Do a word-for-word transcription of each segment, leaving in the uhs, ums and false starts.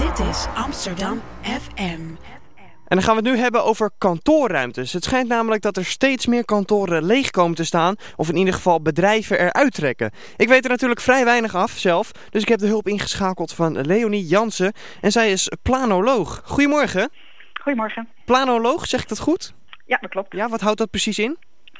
Dit is Amsterdam F M. En dan gaan we het nu hebben over kantoorruimtes. Het schijnt namelijk dat er steeds meer kantoren leeg komen te staan, of in ieder geval bedrijven eruit trekken. Ik weet er natuurlijk vrij weinig af zelf, dus ik heb de hulp ingeschakeld van Leonie Jansen. En zij is planoloog. Goedemorgen. Goedemorgen. Planoloog, zeg ik dat goed? Ja, dat klopt. Ja, wat houdt dat precies in?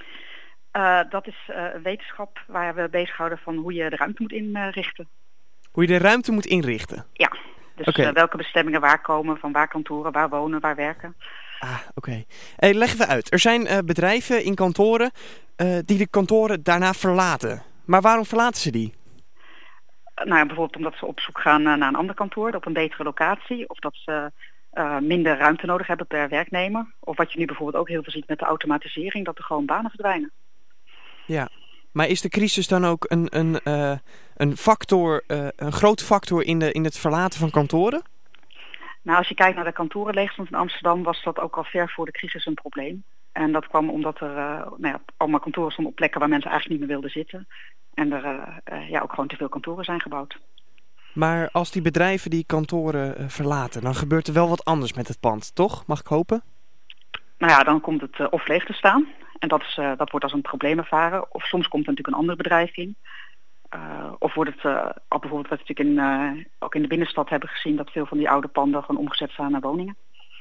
Uh, dat is uh, een wetenschap waar we bezighouden van hoe je de ruimte moet inrichten. Hoe je de ruimte moet inrichten? Ja. Dus okay. uh, welke bestemmingen waar komen, van waar kantoren, waar wonen, waar werken. Ah, oké. Okay. Hey, leggen we uit. Er zijn uh, bedrijven in kantoren uh, die de kantoren daarna verlaten. Maar waarom verlaten ze die? Uh, nou ja, bijvoorbeeld omdat ze op zoek gaan uh, naar een ander kantoor, op een betere locatie. Of dat ze uh, minder ruimte nodig hebben per werknemer. Of wat je nu bijvoorbeeld ook heel veel ziet met de automatisering, dat er gewoon banen verdwijnen. Ja. Maar is de crisis dan ook een, een, uh, een factor, uh, een groot factor in, de, in het verlaten van kantoren? Nou, als je kijkt naar de kantorenleegstand in Amsterdam, was dat ook al ver voor de crisis een probleem. En dat kwam omdat er uh, nou ja, allemaal kantoren stonden op plekken waar mensen eigenlijk niet meer wilden zitten. En er uh, uh, ja, ook gewoon te veel kantoren zijn gebouwd. Maar als die bedrijven die kantoren uh, verlaten, dan gebeurt er wel wat anders met het pand, toch? Mag ik hopen? Nou ja, dan komt het uh, of leeg te staan. En dat, is, uh, dat wordt als een probleem ervaren. Of soms komt er natuurlijk een ander bedrijf in. Uh, of wordt het, uh, al bijvoorbeeld wat we natuurlijk in, uh, ook in de binnenstad hebben gezien, dat veel van die oude panden gewoon omgezet staan naar woningen.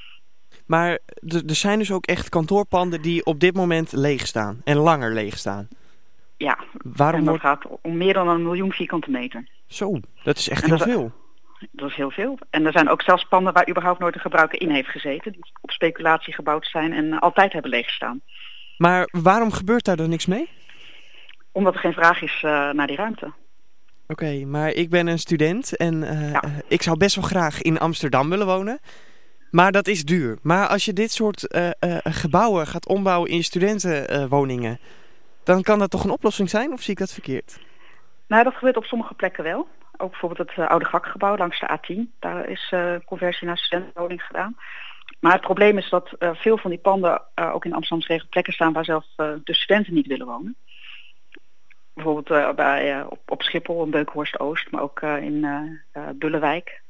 Maar d- er zijn dus ook echt kantoorpanden die op dit moment leeg staan. En langer leeg staan. Ja, waarom en dat wordt... gaat om meer dan een miljoen vierkante meter. Zo, dat is echt en heel dat, veel. Dat is heel veel. En er zijn ook zelfs panden waar überhaupt nooit een gebruiker in heeft gezeten. Die op speculatie gebouwd zijn en uh, altijd hebben leeggestaan. Maar waarom gebeurt daar dan niks mee? Omdat er geen vraag is uh, naar die ruimte. Oké, okay, maar ik ben een student en uh, ja. uh, ik zou best wel graag in Amsterdam willen wonen. Maar dat is duur. Maar als je dit soort uh, uh, gebouwen gaat ombouwen in studentenwoningen, uh, dan kan dat toch een oplossing zijn? Of zie ik dat verkeerd? Nou, dat gebeurt op sommige plekken wel. Ook bijvoorbeeld het uh, oude G A K-gebouw langs de A tien. Daar is uh, conversie naar studentenwoning gedaan. Maar het probleem is dat uh, veel van die panden uh, ook in Amsterdamse regio plekken staan waar zelfs uh, de studenten niet willen wonen. Bijvoorbeeld uh, bij, uh, op, op Schiphol, in Beukenhorst-Oost, maar ook uh, in uh, uh, Bullenwijk.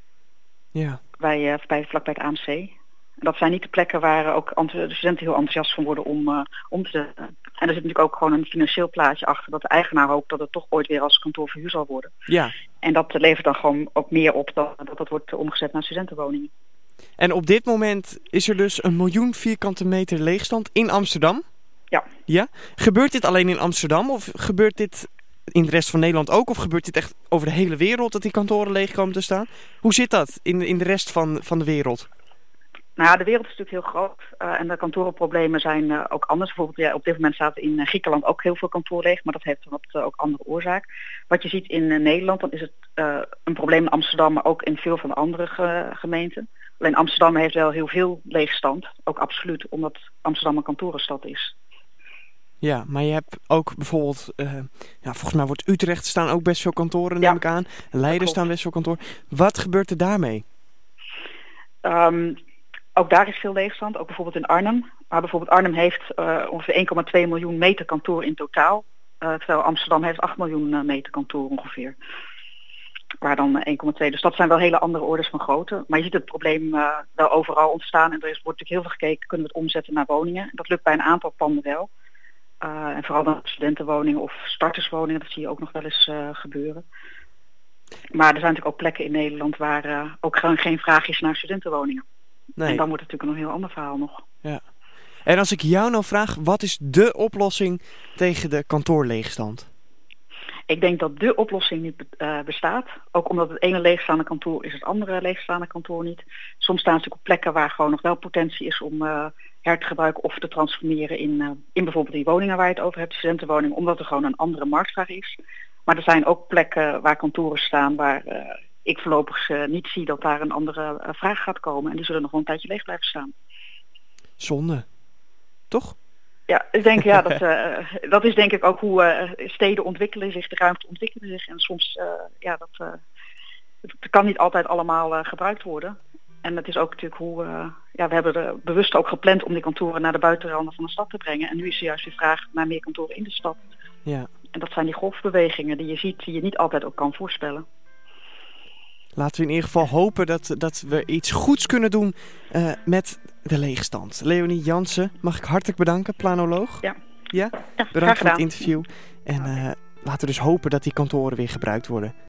Ja. Bij, uh, bij, vlakbij het A M C. En dat zijn niet de plekken waar uh, ook de studenten heel enthousiast van worden om, uh, om te... Uh, en er zit natuurlijk ook gewoon een financieel plaatje achter dat de eigenaar hoopt dat het toch ooit weer als kantoor verhuurd zal worden. Ja. En dat levert dan gewoon ook meer op dan dat dat wordt omgezet naar studentenwoningen. En op dit moment is er dus een miljoen vierkante meter leegstand in Amsterdam? Ja. Ja. Gebeurt dit alleen in Amsterdam of gebeurt dit in de rest van Nederland ook? Of gebeurt dit echt over de hele wereld dat die kantoren leeg komen te staan? Hoe zit dat in, in de rest van, van de wereld? Nou ja, de wereld is natuurlijk heel groot uh, en de kantorenproblemen zijn uh, ook anders. Bijvoorbeeld ja, op dit moment staat in uh, Griekenland ook heel veel kantoor leeg, maar dat heeft wat uh, ook andere oorzaak. Wat je ziet in uh, Nederland, dan is het uh, een probleem in Amsterdam, maar ook in veel van de andere ge- gemeenten. Alleen Amsterdam heeft wel heel veel leegstand, ook absoluut, omdat Amsterdam een kantorenstad is. Ja, maar je hebt ook bijvoorbeeld, uh, ja, volgens mij wordt Utrecht staan ook best veel kantoren, neem ja, ik aan. Leiden staan best veel kantoren. Wat gebeurt er daarmee? Um, ook daar is veel leegstand, ook bijvoorbeeld in Arnhem. Maar bijvoorbeeld Arnhem heeft uh, ongeveer één komma twee miljoen meter kantoor in totaal. Uh, terwijl Amsterdam heeft acht miljoen uh, meter kantoor ongeveer. Waar dan uh, één komma twee. Dus dat zijn wel hele andere orders van grootte. Maar je ziet het probleem uh, wel overal ontstaan. En er is, wordt natuurlijk heel veel gekeken, kunnen we het omzetten naar woningen. Dat lukt bij een aantal panden wel. Uh, en vooral dan studentenwoningen of starterswoningen, dat zie je ook nog wel eens uh, gebeuren. Maar er zijn natuurlijk ook plekken in Nederland waar uh, ook gewoon geen vraag is naar studentenwoningen. Nee. En dan wordt het natuurlijk een heel ander verhaal nog. Ja. En als ik jou nou vraag, wat is de oplossing tegen de kantoorleegstand? Ik denk dat de oplossing niet uh, bestaat. Ook omdat het ene leegstaande kantoor is het andere leegstaande kantoor niet. Soms staan ze natuurlijk op plekken waar gewoon nog wel potentie is om uh, her te gebruiken of te transformeren in, uh, in bijvoorbeeld die woningen waar je het over hebt, studentenwoningen, omdat er gewoon een andere marktvraag is. Maar er zijn ook plekken waar kantoren staan waar uh, ik voorlopig uh, niet zie dat daar een andere uh, vraag gaat komen. En die zullen nog wel een tijdje leeg blijven staan. Zonde. Toch? Ja, ik denk ja, dat, uh, dat is denk ik ook hoe uh, steden ontwikkelen zich, de ruimte ontwikkelen zich. En soms, uh, ja, dat uh, het kan niet altijd allemaal uh, gebruikt worden. En het is ook natuurlijk hoe, uh, ja, we hebben er bewust ook gepland om die kantoren naar de buitenranden van de stad te brengen. En nu is er juist de vraag naar meer kantoren in de stad. Ja. En dat zijn die golfbewegingen die je ziet, die je niet altijd ook kan voorspellen. Laten we in ieder geval hopen dat, dat we iets goeds kunnen doen uh, met de leegstand. Leonie Jansen, mag ik hartelijk bedanken, planoloog. Ja. Ja? Ja, Bedankt voor het interview. En uh, laten we dus hopen dat die kantoren weer gebruikt worden.